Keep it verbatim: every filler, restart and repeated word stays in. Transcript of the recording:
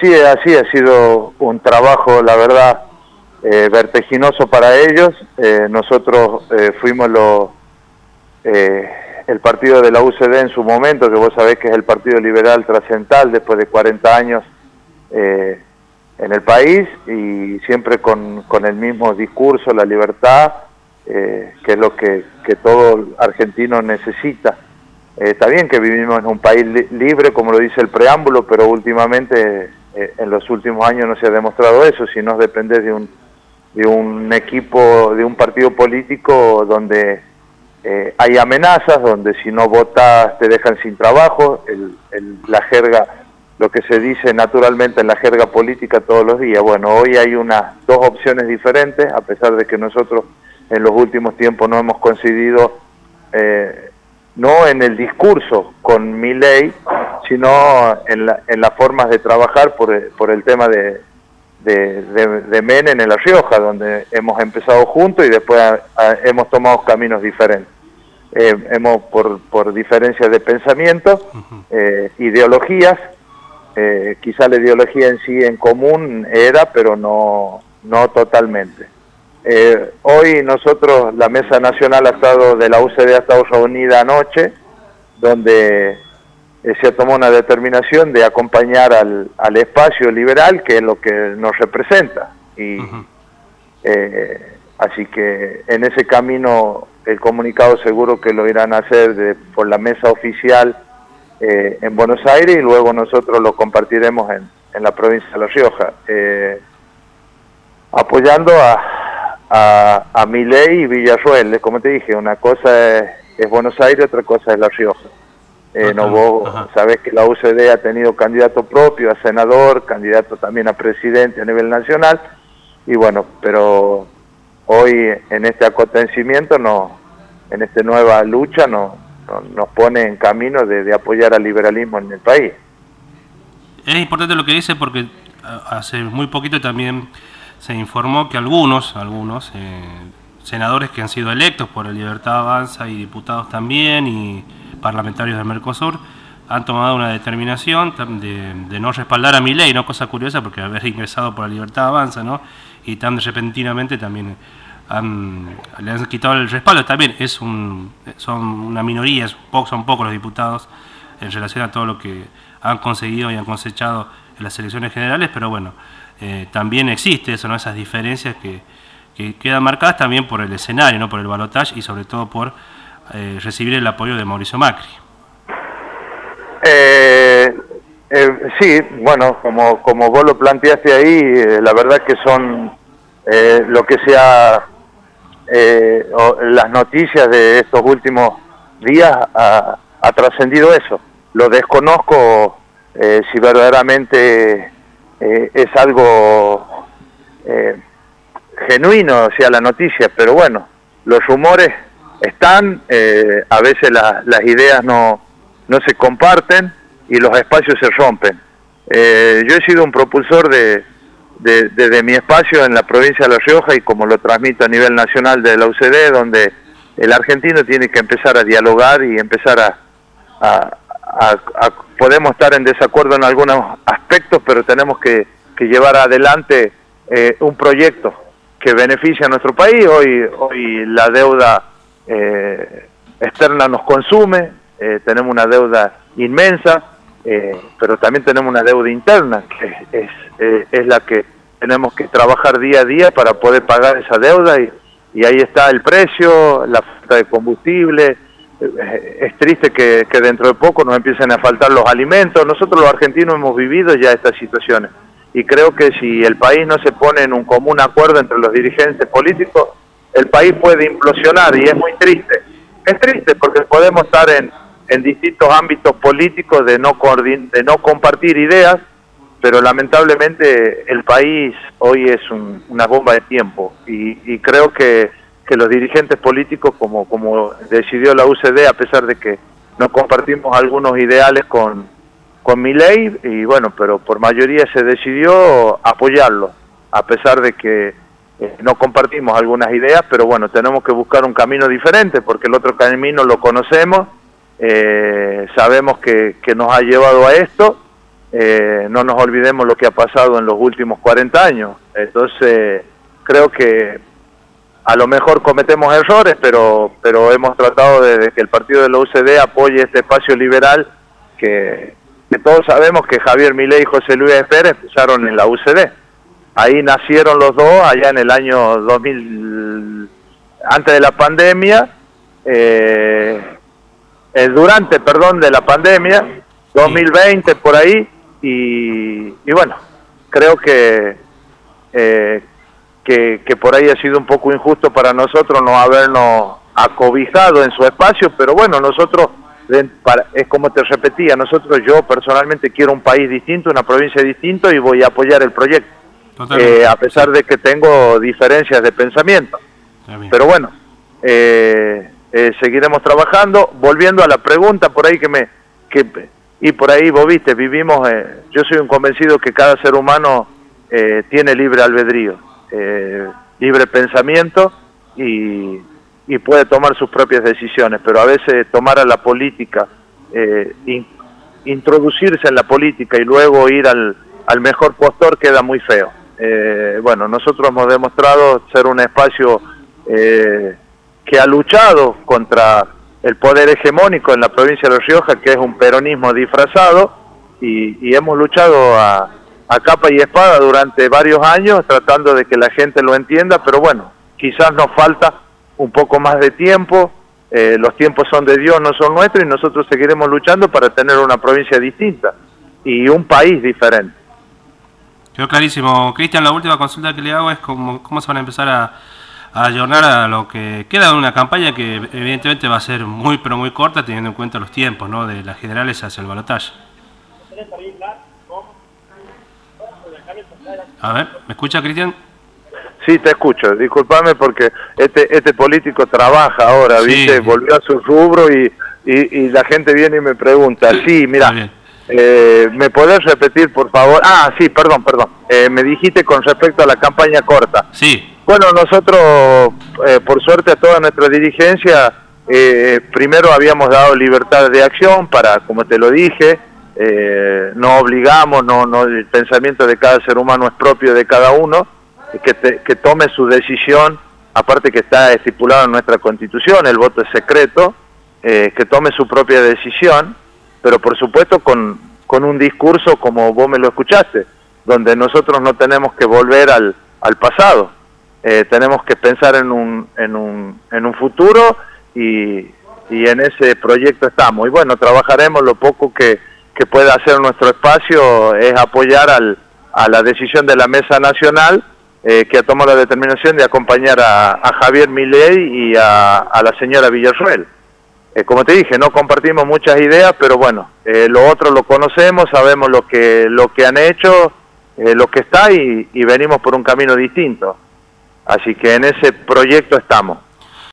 Sí, así ha sido un trabajo, la verdad, eh, vertiginoso para ellos. Eh, nosotros eh, fuimos los, eh, el partido de la U C D en su momento, que vos sabés que es el partido liberal trascendental después de cuarenta años eh, en el país, y siempre con, con el mismo discurso, la libertad, eh, que es lo que, que todo argentino necesita. Eh, está bien que vivimos en un país li libre, como lo dice el preámbulo, pero últimamente, eh, en los últimos años no se ha demostrado eso, si no depende de un, de un equipo, de un partido político donde eh, hay amenazas, donde si no votas te dejan sin trabajo, el, el, la jerga, lo que se dice naturalmente en la jerga política todos los días. Bueno, hoy hay unas dos opciones diferentes, a pesar de que nosotros en los últimos tiempos no hemos coincidido, eh, no en el discurso con Milei, sino en, la, en las formas de trabajar por, por el tema de, de, de, de Menem en La Rioja, donde hemos empezado juntos y después a, a, hemos tomado caminos diferentes. Eh, hemos por, por diferencias de pensamiento, eh, ideologías, eh, quizá la ideología en sí en común era, pero no, no totalmente. Eh, hoy nosotros, la Mesa Nacional ha estado, de la U C D ha estado reunida anoche, donde eh, se tomó una determinación de acompañar al, al espacio liberal, que es lo que nos representa. Y uh-huh. eh, así que en ese camino el comunicado seguro que lo irán a hacer de, por la mesa oficial eh, en Buenos Aires, y luego nosotros lo compartiremos en, en la provincia de La Rioja, eh, apoyando a a, a Milei y Villarroel. Como te dije, una cosa es, es Buenos Aires, otra cosa es La Rioja. Eh, ajá, no vos ajá. sabés que la U C D ha tenido candidato propio a senador, candidato también a presidente a nivel nacional, y bueno, pero hoy en este acontecimiento, no, en esta nueva lucha, no, no, nos pone en camino de, de apoyar al liberalismo en el país. Es importante lo que dice, porque hace muy poquito también se informó que algunos, algunos eh, senadores que han sido electos por el Libertad Avanza y diputados también y parlamentarios del Mercosur han tomado una determinación de, de no respaldar a Milei, ¿no? Cosa curiosa, porque haber ingresado por la Libertad Avanza, ¿no? Y tan repentinamente también han, le han quitado el respaldo. También es un, son una minoría, son pocos los diputados en relación a todo lo que han conseguido y han cosechado en las elecciones generales, pero bueno, Eh, también existe eso, ¿no? Esas diferencias que, que quedan marcadas también por el escenario, ¿no? Por el balotaje y sobre todo por eh, recibir el apoyo de Mauricio Macri. Eh, eh, sí, bueno, como, como vos lo planteaste ahí, eh, la verdad que son eh, lo que sea eh, o, las noticias de estos últimos días ha, ha trascendido eso. Lo desconozco eh, si verdaderamente Eh, es algo eh, genuino, o sea, la noticia, pero bueno, los rumores están, eh, a veces la, las ideas no, no se comparten y los espacios se rompen. Eh, yo he sido un propulsor de, de, de, de mi espacio en la provincia de La Rioja, y como lo transmito a nivel nacional de la U C D, donde el argentino tiene que empezar a dialogar y empezar a, a A, a, podemos estar en desacuerdo en algunos aspectos, pero tenemos que, que llevar adelante eh, un proyecto que beneficie a nuestro país. Hoy, hoy la deuda eh, externa nos consume, eh, tenemos una deuda inmensa, eh, pero también tenemos una deuda interna, que es, eh, es la que tenemos que trabajar día a día para poder pagar esa deuda, y, y ahí está el precio, la falta de combustible. Es triste que, que dentro de poco nos empiecen a faltar los alimentos. Nosotros los argentinos hemos vivido ya estas situaciones, y creo que si el país no se pone en un común acuerdo entre los dirigentes políticos, el país puede implosionar, y es muy triste. Es triste porque podemos estar en, en distintos ámbitos políticos de no, de no compartir ideas, pero lamentablemente el país hoy es un, una bomba de tiempo, y, y creo que que los dirigentes políticos, como, como decidió la U C D, a pesar de que no compartimos algunos ideales con, con Milei, y bueno, pero por mayoría se decidió apoyarlo, a pesar de que eh, no compartimos algunas ideas, pero bueno, tenemos que buscar un camino diferente, porque el otro camino lo conocemos, eh, sabemos que, que nos ha llevado a esto, eh, no nos olvidemos lo que ha pasado en los últimos cuarenta años. Entonces, creo que a lo mejor cometemos errores, pero pero hemos tratado de, de que el partido de la U C D apoye este espacio liberal que, que todos sabemos que Javier Milei y José Luis Pérez empezaron en la U C D. Ahí nacieron los dos allá en el año dos mil, antes de la pandemia, eh, eh, durante, perdón, de la pandemia, dos mil veinte por ahí, y, y bueno, creo que, eh, que que por ahí ha sido un poco injusto para nosotros no habernos acobijado en su espacio, pero bueno, nosotros, es como te repetía, nosotros, yo personalmente quiero un país distinto, una provincia distinta, y voy a apoyar el proyecto. Eh, a pesar de que tengo diferencias de pensamiento, pero bueno, eh, eh, seguiremos trabajando. Volviendo a la pregunta por ahí que me que y por ahí vos viste, vivimos, eh, yo soy un convencido que cada ser humano eh, tiene libre albedrío, eh, libre pensamiento y, y puede tomar sus propias decisiones, pero a veces tomar a la política, eh, in, introducirse en la política y luego ir al, al mejor postor queda muy feo. Eh, bueno, nosotros hemos demostrado ser un espacio eh, que ha luchado contra el poder hegemónico en la provincia de La Rioja, que es un peronismo disfrazado, y, y hemos luchado a, a capa y espada durante varios años tratando de que la gente lo entienda, pero bueno, quizás nos falta un poco más de tiempo, eh, los tiempos son de Dios, no son nuestros, y nosotros seguiremos luchando para tener una provincia distinta y un país diferente. Quedó clarísimo. Cristian, la última consulta que le hago es cómo, cómo se van a empezar a, a ayornar a lo que queda de una campaña que evidentemente va a ser muy pero muy corta teniendo en cuenta los tiempos, ¿no?, de las generales hacia el balotaje. A ver, ¿me escucha, Cristian? Sí, te escucho. Disculpame porque este este político trabaja ahora, sí, ¿viste? Sí. Volvió a su rubro y, y, y la gente viene y me pregunta. Sí, mira. Eh, ¿Me podés repetir, por favor? Ah, sí, perdón, perdón. Eh, me dijiste con respecto a la campaña corta. Sí. Bueno, nosotros, eh, por suerte a toda nuestra dirigencia, eh, primero habíamos dado libertad de acción para, como te lo dije, eh, no obligamos, no, no, el pensamiento de cada ser humano es propio de cada uno, que, te, que tome su decisión, aparte que está estipulado en nuestra Constitución, el voto es secreto, eh, que tome su propia decisión, pero por supuesto con, con un discurso como vos me lo escuchaste, donde nosotros no tenemos que volver al, al pasado, eh, tenemos que pensar en un, en un, en un futuro y, y en ese proyecto estamos. Y bueno, trabajaremos lo poco que, que pueda hacer nuestro espacio, es apoyar al, a la decisión de la Mesa Nacional, eh, que ha tomado la determinación de acompañar a, a Javier Milei y a, a la señora Villarroel. Eh, como te dije, no compartimos muchas ideas, pero bueno, eh, lo otro lo conocemos, sabemos lo que lo que han hecho, eh, lo que está y, y venimos por un camino distinto. Así que en ese proyecto estamos.